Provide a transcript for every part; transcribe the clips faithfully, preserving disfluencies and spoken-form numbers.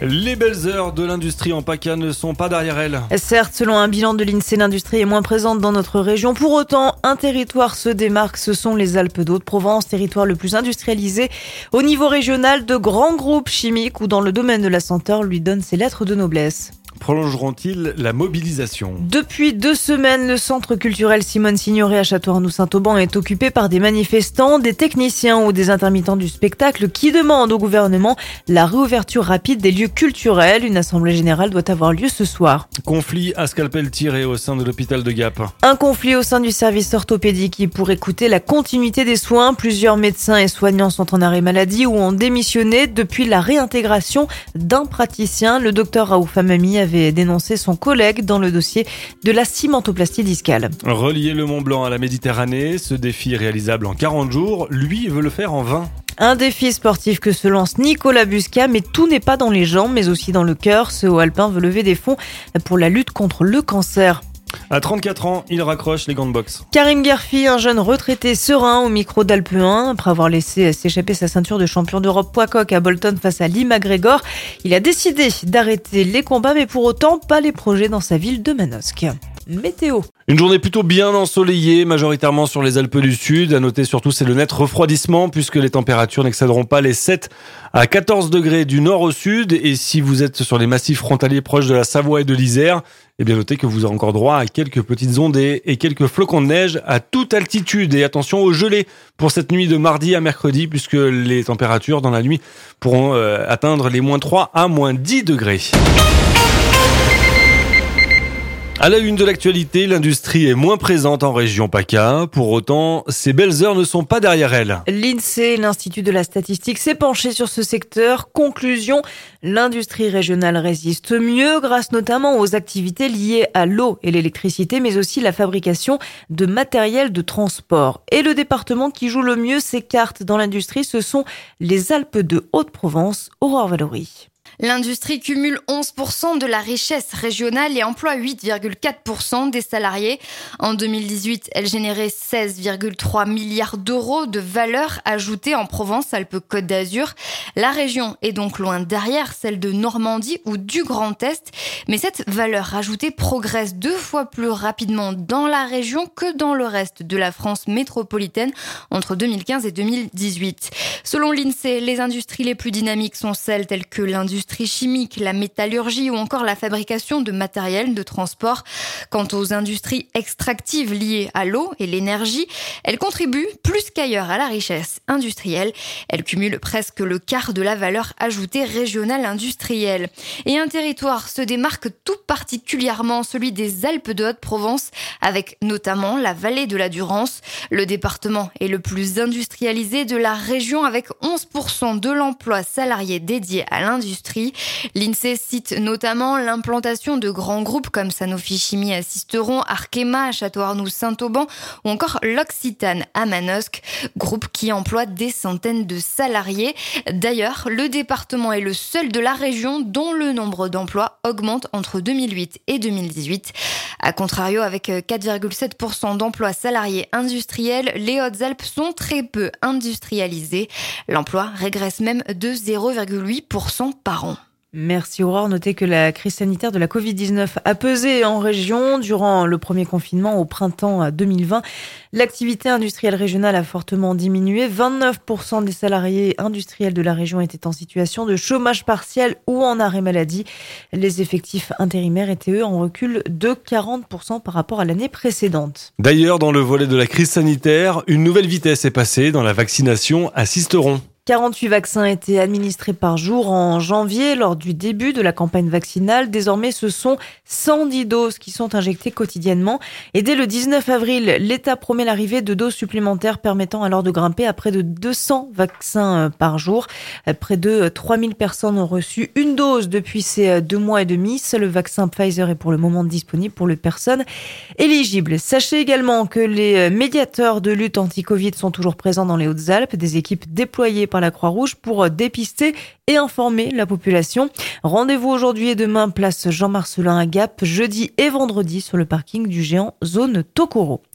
Les belles heures de l'industrie en PACA ne sont pas derrière elle. Certes, selon un bilan de l'INSEE, l'industrie est moins présente dans notre région. Pour autant, un territoire se démarque, ce sont les Alpes d'Haute-Provence, territoire le plus industrialisé au niveau régional. De grands groupes chimiques ou dans le domaine de la senteur lui donnent ses lettres de noblesse. Prolongeront-ils la mobilisation ? Depuis deux semaines, le centre culturel Simone Signoret à Château-Arnoux-Saint-Auban est occupé par des manifestants, des techniciens ou des intermittents du spectacle qui demandent au gouvernement la réouverture rapide des lieux culturels. Une assemblée générale doit avoir lieu ce soir. Conflit à scalpel tiré au sein de l'hôpital de Gap. Un conflit au sein du service orthopédique qui pourrait coûter la continuité des soins. Plusieurs médecins et soignants sont en arrêt maladie ou ont démissionné depuis la réintégration d'un praticien. Le docteur Raouf Amami avait dénoncé son collègue dans le dossier de la cimentoplastie discale. Relier le Mont Blanc à la Méditerranée, ce défi réalisable en quarante jours, lui veut le faire en vingt. Un défi sportif que se lance Nicolas Busca, mais tout n'est pas dans les jambes, mais aussi dans le cœur. Ce haut alpin veut lever des fonds pour la lutte contre le cancer. À trente-quatre ans, il raccroche les gants de boxe. Karim Guerfi, un jeune retraité serein au micro d'Alpe un. Après avoir laissé s'échapper sa ceinture de champion d'Europe poids coq à Bolton face à Lee McGregor, il a décidé d'arrêter les combats, mais pour autant pas les projets dans sa ville de Manosque. Météo. Une journée plutôt bien ensoleillée, majoritairement sur les Alpes du Sud. À noter surtout, c'est le net refroidissement puisque les températures n'excéderont pas les sept à quatorze degrés du nord au sud. Et si vous êtes sur les massifs frontaliers proches de la Savoie et de l'Isère, eh bien notez que vous aurez encore droit à quelques petites ondées et quelques flocons de neige à toute altitude. Et attention aux gelées pour cette nuit de mardi à mercredi puisque les températures dans la nuit pourront euh, atteindre les moins trois à moins dix degrés. À la une de l'actualité, l'industrie est moins présente en région PACA. Pour autant, ces belles heures ne sont pas derrière elle. L'INSEE, l'Institut de la statistique, s'est penché sur ce secteur. Conclusion, l'industrie régionale résiste mieux grâce notamment aux activités liées à l'eau et l'électricité, mais aussi la fabrication de matériel de transport. Et le département qui joue le mieux ses cartes dans l'industrie, ce sont les Alpes de Haute-Provence. Aurore Valory. L'industrie cumule onze pour cent de la richesse régionale et emploie huit virgule quatre pour cent des salariés. En deux mille dix-huit, elle générait seize virgule trois milliards d'euros de valeur ajoutée en Provence-Alpes-Côte d'Azur. La région est donc loin derrière celle de Normandie ou du Grand Est. Mais cette valeur ajoutée progresse deux fois plus rapidement dans la région que dans le reste de la France métropolitaine entre deux mille quinze et deux mille dix-huit. Selon l'INSEE, les industries les plus dynamiques sont celles telles que l'industrie chimique, la métallurgie ou encore la fabrication de matériel de transport. Quant aux industries extractives liées à l'eau et l'énergie, elles contribuent plus qu'ailleurs à la richesse industrielle. Elles cumulent presque le quart de la valeur ajoutée régionale industrielle. Et un territoire se démarque tout particulièrement, celui des Alpes de Haute-Provence, avec notamment la vallée de la Durance. Le département est le plus industrialisé de la région avec onze pour cent de l'emploi salarié dédié à l'industrie. L'INSEE cite notamment l'implantation de grands groupes comme Sanofi Chimie à Sisteron, Arkema à Château-Arnoux-Saint-Auban ou encore l'Occitane à Manosque, groupe qui emploie des centaines de salariés. D'ailleurs, le département est le seul de la région dont le nombre d'emplois augmente entre deux mille huit et deux mille dix-huit. A contrario, avec quatre virgule sept pour cent d'emplois salariés industriels, les Hautes-Alpes sont très peu industrialisées. L'emploi régresse même de zéro virgule huit pour cent par an. Merci Aurore. Notez que la crise sanitaire de la covid dix-neuf a pesé en région. Durant le premier confinement au printemps deux mille vingt, l'activité industrielle régionale a fortement diminué. vingt-neuf pour cent des salariés industriels de la région étaient en situation de chômage partiel ou en arrêt maladie. Les effectifs intérimaires étaient eux en recul de quarante pour cent par rapport à l'année précédente. D'ailleurs, dans le volet de la crise sanitaire, une nouvelle vitesse est passée dans la vaccination à Sisteron. quarante-huit vaccins étaient administrés par jour en janvier lors du début de la campagne vaccinale. Désormais, ce sont cent dix doses qui sont injectées quotidiennement. Et dès le dix-neuf avril, l'État promet l'arrivée de doses supplémentaires permettant alors de grimper à près de deux cents vaccins par jour. Près de trois mille personnes ont reçu une dose depuis ces deux mois et demi. Seul le vaccin Pfizer est pour le moment disponible pour les personnes éligibles. Sachez également que les médiateurs de lutte anti-Covid sont toujours présents dans les Hautes-Alpes. Des équipes déployées par la Croix-Rouge pour dépister et informer la population. Rendez-vous aujourd'hui et demain, place Jean-Marcelin à Gap, jeudi et vendredi sur le parking du géant Zone Tokoro.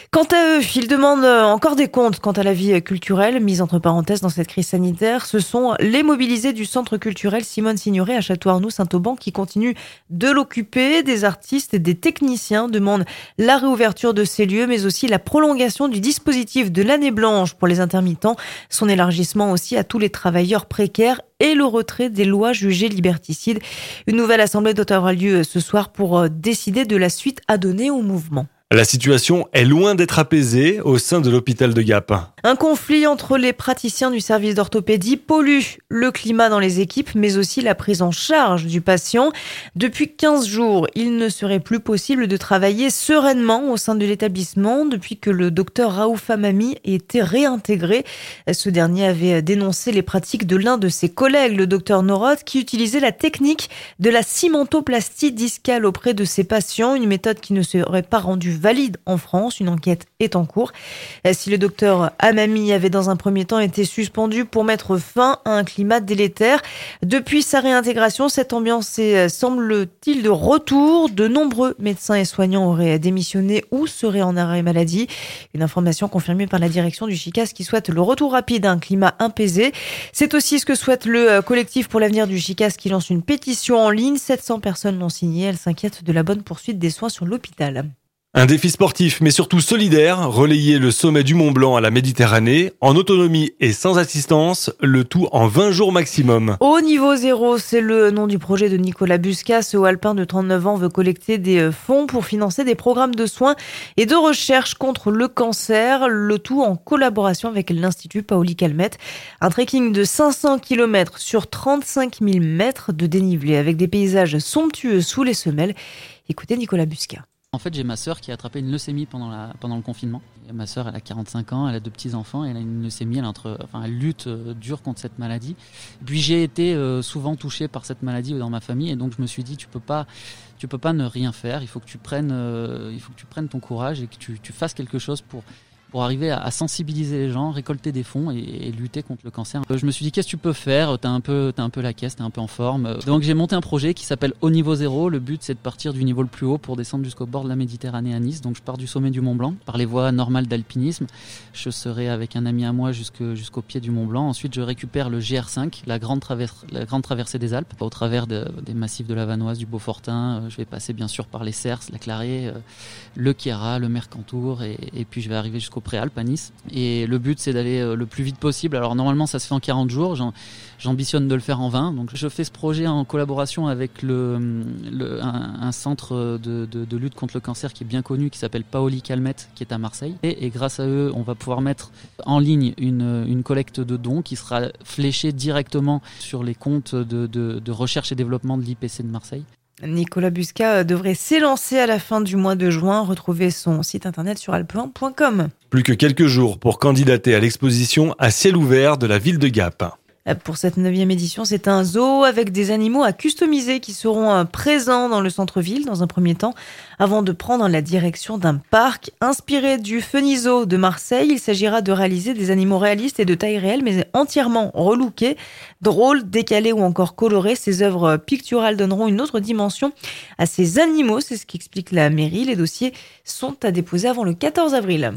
Quant à eux, ils demandent encore des comptes quant à la vie culturelle, mise entre parenthèses dans cette crise sanitaire. Ce sont les mobilisés du centre culturel Simone Signoret à Château-Arnoux-Saint-Auban qui continuent de l'occuper. Des artistes et des techniciens demandent la réouverture de ces lieux, mais aussi la prolongation du dispositif de l'année blanche pour les intermittents, son élargissement aussi à tous les travailleurs précaires et le retrait des lois jugées liberticides. Une nouvelle assemblée doit avoir lieu ce soir pour décider de la suite à donner au mouvement. La situation est loin d'être apaisée au sein de l'hôpital de Gap. Un conflit entre les praticiens du service d'orthopédie pollue le climat dans les équipes, mais aussi la prise en charge du patient. Depuis quinze jours, il ne serait plus possible de travailler sereinement au sein de l'établissement depuis que le docteur Raouf Hamami était réintégré. Ce dernier avait dénoncé les pratiques de l'un de ses collègues, le docteur Noroth, qui utilisait la technique de la cimentoplastie discale auprès de ses patients, une méthode qui ne serait pas rendue valide en France. Une enquête est en cours. Si le docteur Hamami avait dans un premier temps été suspendu pour mettre fin à un climat délétère, depuis sa réintégration, cette ambiance est, semble-t-il, de retour. De nombreux médecins et soignants auraient démissionné ou seraient en arrêt maladie. Une information confirmée par la direction du CHICAS qui souhaite le retour rapide à un climat apaisé. C'est aussi ce que souhaite le collectif pour l'avenir du CHICAS qui lance une pétition en ligne. sept cents personnes l'ont signée. Elles s'inquiètent de la bonne poursuite des soins sur l'hôpital. Un défi sportif, mais surtout solidaire, relayer le sommet du Mont Blanc à la Méditerranée, en autonomie et sans assistance, le tout en vingt jours maximum. Au niveau zéro, c'est le nom du projet de Nicolas Busca. Ce haut alpin de trente-neuf ans veut collecter des fonds pour financer des programmes de soins et de recherche contre le cancer, le tout en collaboration avec l'Institut Paoli Calmette. Un trekking de cinq cents kilomètres sur trente-cinq mille mètres de dénivelé avec des paysages somptueux sous les semelles. Écoutez Nicolas Busca. En fait, j'ai ma sœur qui a attrapé une leucémie pendant, la, pendant le confinement. Et ma sœur, elle a quarante-cinq ans, elle a deux petits-enfants, elle a une leucémie, elle, entre, enfin, elle lutte euh, dur contre cette maladie. Et puis j'ai été euh, souvent touché par cette maladie dans ma famille, et donc je me suis dit, tu peux pas, tu peux pas ne rien faire, il faut que tu prennes, euh, il faut que tu prennes ton courage et que tu, tu fasses quelque chose pour... pour arriver à sensibiliser les gens, récolter des fonds et, et lutter contre le cancer. Je me suis dit, qu'est-ce que tu peux faire ? T'as un peu, t'as un peu la caisse, t'es un peu en forme. Donc j'ai monté un projet qui s'appelle Au niveau zéro. Le but, c'est de partir du niveau le plus haut pour descendre jusqu'au bord de la Méditerranée à Nice. Donc je pars du sommet du Mont Blanc par les voies normales d'alpinisme. Je serai avec un ami à moi jusque, jusqu'au pied du Mont Blanc. Ensuite, je récupère le G R cinq, la grande, travers, la grande traversée des Alpes, au travers de, des massifs de la Vanoise, du Beaufortin. Je vais passer bien sûr par les Cers, la Clarée, le Queyras, le Mercantour et, et puis je vais arriver jusqu'au Préalpes à Nice. Et le but, c'est d'aller le plus vite possible. Alors normalement, ça se fait en quarante jours. J'en, j'ambitionne de le faire en vingt. Donc je fais ce projet en collaboration avec le, le, un, un centre de, de, de lutte contre le cancer qui est bien connu, qui s'appelle Paoli Calmette, qui est à Marseille. Et, et grâce à eux, on va pouvoir mettre en ligne une, une collecte de dons qui sera fléchée directement sur les comptes de, de, de recherche et développement de l'I P C de Marseille. Nicolas Busca devrait s'élancer à la fin du mois de juin. Retrouvez son site internet sur alpe un point com. Plus que quelques jours pour candidater à l'exposition à ciel ouvert de la ville de Gap. Pour cette neuvième édition, c'est un zoo avec des animaux à customiser qui seront présents dans le centre-ville dans un premier temps, avant de prendre la direction d'un parc inspiré du Fenizo de Marseille. Il s'agira de réaliser des animaux réalistes et de taille réelle, mais entièrement relookés, drôles, décalés ou encore colorés. Ces œuvres picturales donneront une autre dimension à ces animaux, c'est ce qu'explique la mairie. Les dossiers sont à déposer avant le quatorze avril.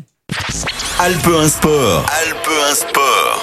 Alpe un Sport. Alpe un Sport.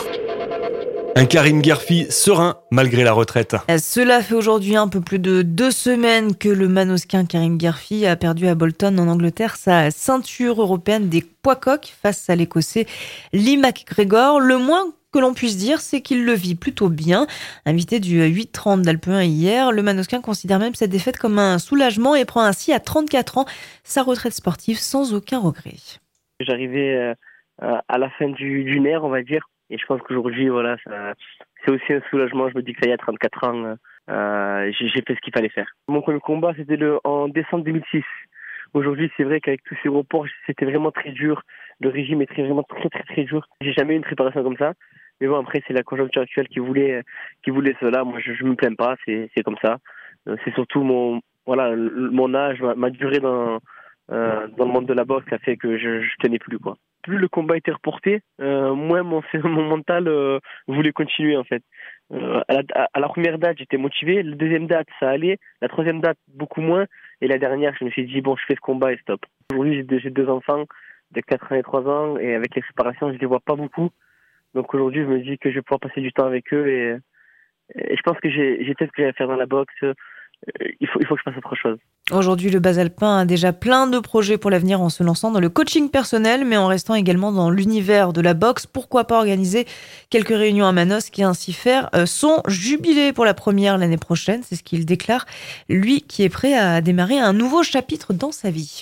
Un Karim Guerfi serein malgré la retraite. Cela fait aujourd'hui un peu plus de deux semaines que le manosquin Karim Guerfi a perdu à Bolton en Angleterre sa ceinture européenne des poids coqs face à l'Écossais Lee McGregor. Le moins que l'on puisse dire, c'est qu'il le vit plutôt bien. Invité du huit trente d'Alpe un hier, le manosquin considère même cette défaite comme un soulagement et prend ainsi à trente-quatre ans sa retraite sportive sans aucun regret. J'arrivais à la fin du, du nerf, on va dire. Et je pense qu'aujourd'hui, voilà, ça, c'est aussi un soulagement. Je me dis que ça y est, à trente-quatre ans, euh, j'ai, j'ai fait ce qu'il fallait faire. Mon premier combat, c'était le, en décembre deux mille six. Aujourd'hui, c'est vrai qu'avec tous ces reports, c'était vraiment très dur. Le régime est très, vraiment très, très, très dur. J'ai jamais eu une préparation comme ça. Mais bon, après, c'est la conjoncture actuelle qui voulait, qui voulait cela. Moi, je, je me plains pas. C'est, c'est comme ça. C'est surtout mon, voilà, mon âge, ma, ma durée dans, euh, dans le monde de la boxe, qui a fait que je, je tenais plus, quoi. Plus le combat était reporté, euh, moins mon, mon mental euh, voulait continuer en fait. Euh, à, la, à la première date, j'étais motivé. La deuxième date, ça allait. La troisième date, beaucoup moins. Et la dernière, je me suis dit bon, je fais ce combat et stop. Aujourd'hui, j'ai deux, j'ai deux enfants. de quatre ans et trois ans, et avec les séparations, je les vois pas beaucoup. Donc aujourd'hui, je me dis que je vais pouvoir passer du temps avec eux, et, et je pense que j'ai, j'ai fait ce que j'avais à faire dans la boxe. Il faut, il faut que je fasse autre chose. Aujourd'hui, le Bas Alpin a déjà plein de projets pour l'avenir en se lançant dans le coaching personnel, mais en restant également dans l'univers de la boxe. Pourquoi pas organiser quelques réunions à Manos qui ainsi faire son jubilé pour la première l'année prochaine. C'est ce qu'il déclare, lui qui est prêt à démarrer un nouveau chapitre dans sa vie.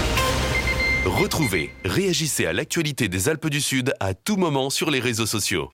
Retrouvez, réagissez à l'actualité des Alpes du Sud à tout moment sur les réseaux sociaux.